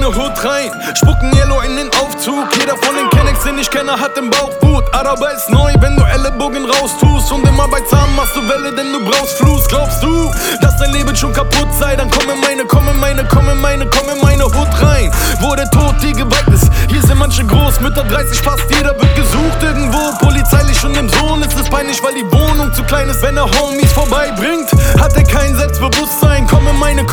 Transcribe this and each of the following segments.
meine Hut rein, spucken Yellow in den Aufzug. Jeder von den Kennex, den ich kenne, hat im Bauch Wut. Araber ist neu, wenn du Ellenbogen raustust. Und immer bei Zahn machst du Welle, denn du brauchst Fluss. Glaubst du, dass dein Leben schon kaputt sei? Dann komm in meine Hut rein, wo der Tod dir geweiht ist. Hier sind manche Großmütter, 30, fast jeder wird gesucht irgendwo. Polizeilich und im Sohn ist es peinlich, weil die Wohnung zu klein ist. Wenn er Homies vorbeibringt, hat er kein Selbstbewusstsein. Komm in meine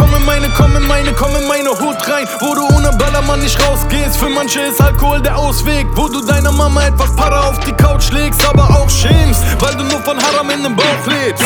Hut rein, wo du ohne Ballermann nicht rausgehst. Für manche ist Alkohol der Ausweg, wo du deiner Mama etwas Para auf die Couch legst, aber auch schämst, weil du nur von Haram in den Bauch lebst.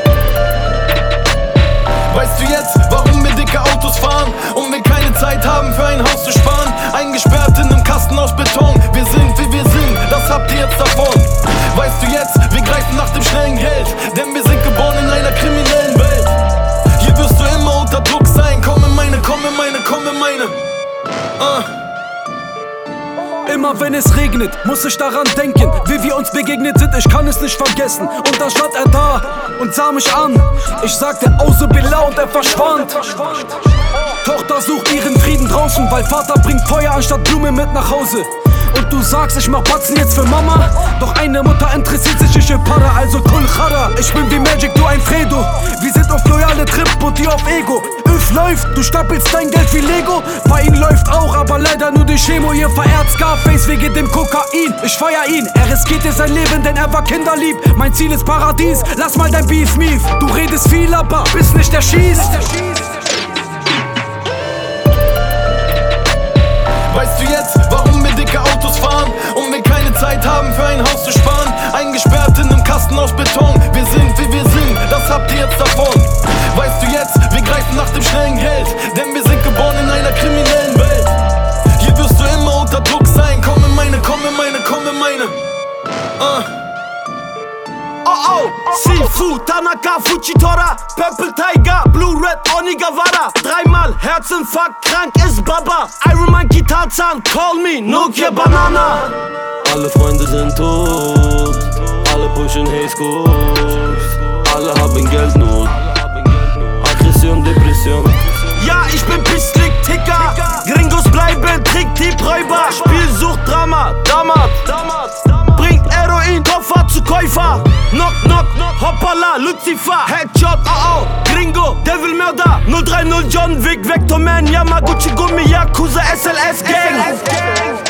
Weißt du jetzt, warum wir dicke Autos fahren und wir keine Zeit haben für ein Haus zu sparen? Eingesperrt in einem Kasten aus Beton, wir sind wie wir sind, das habt ihr jetzt davon. Weißt du jetzt, wir greifen nach dem schnellen Geld, denn wir sind geboren in einer kriminellen Welt. Hier wirst du immer unter Druck sein, komm in meine. Immer wenn es regnet, muss ich daran denken, wie wir uns begegnet sind, ich kann es nicht vergessen. Und dann stand er da und sah mich an. Ich sagte Auzubillah und er verschwand. Tochter sucht ihren Frieden draußen, weil Vater bringt Feuer anstatt Blumen mit nach Hause. Und du sagst, ich mach Batzen jetzt für Mama. Doch eine Mutter interessiert sich nicht für Para, also Kul Khara. Ich bin wie Magic, du ein Fredo. Wir sind auf loyale Trip und die auf Ego. Öf läuft, du stapelst dein Geld wie Lego. Bei ihm läuft auch, aber leider nur durch Chemo. Ihr verehrt Scarface wegen dem Kokain. Ich feier ihn, er riskierte sein Leben, denn er war kinderlieb. Mein Ziel ist Paradies, lass mal dein Beef Mief. Du redest viel, aber bist nicht der Schieß. Weißt du jetzt, warum wir dicke Autos fahren und wir keine Zeit haben für ein Haus zu sparen? Eingesperrt in einem Kasten aus Beton, wir sind wie wir sind, das habt ihr jetzt davon. Weißt du jetzt, wir greifen nach dem schnellen Geld, denn wir sind geboren in einer kriminellen Welt. Hier wirst du immer unter Druck sein, komm in meine. Sifu, Tanaka, Fujitora, Purple Tiger, Blue Red, Onigawara. Dreimal Herzinfarkt, krank ist Baba. Iron Monkey, Tarzan, call me Nokia Banana. Alle Freunde sind tot, alle pushen Haze Coast. Alle haben Geldnot, Aggression, Depression. Ja, ich bin Pisslick, Ticker. Gringos bleiben, Trickdiebräuber. Spielsucht, Drama, Damat. Bringt Heroin, Koffer zu Käufer. Knock, knock, hoppala, Lucifer. Headshot, oh, Gringo, Devilmörder. 030 John Wick, Vectorman, Yamaguchi Gummi, Yakuza, SLS Gang.